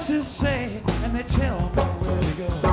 voices say, and they tell me where to go.